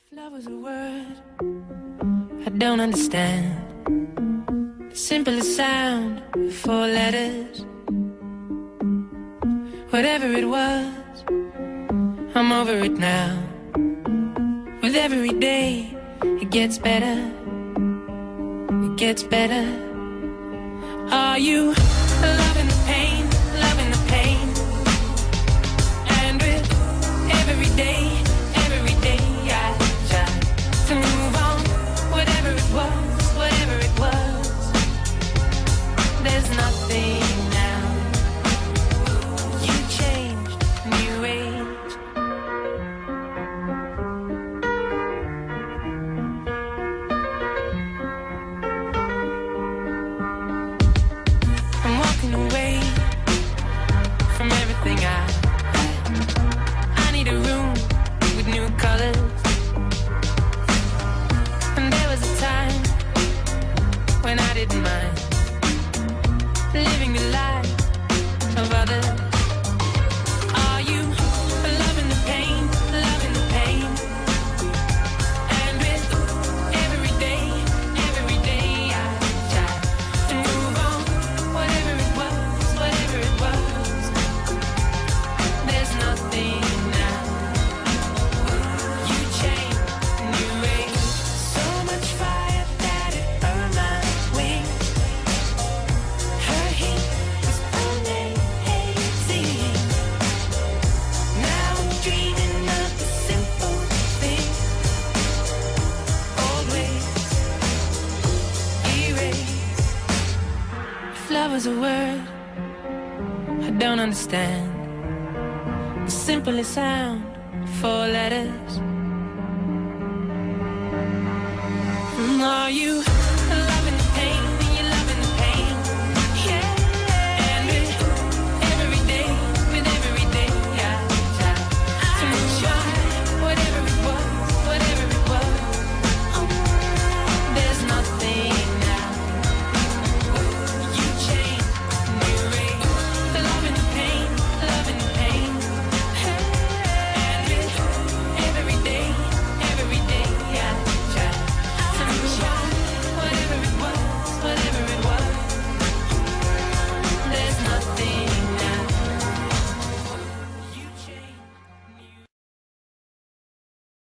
If love was a word I don't understand, the simplest sound, 4 letters. Whatever it was, I'm over it now. With every day, it gets better. It gets better. Are you loving the pain, loving the pain? And with every day I try to move on. Whatever it was, there's nothing now. You changed, new age. I'm walking away from everything I need a room with new colors. And there was a time when I didn't mind living the life of others. Are you loving the pain, loving the pain? And with every day I try to move on. Whatever it was, there's nothing now. You changed, new age. So much fire that it burned my wings. Her heat was amazing. Now I'm dreaming of the simple things. Old ways erased. If love was a word I don't understand, the simplest sound, 4 letters. Are you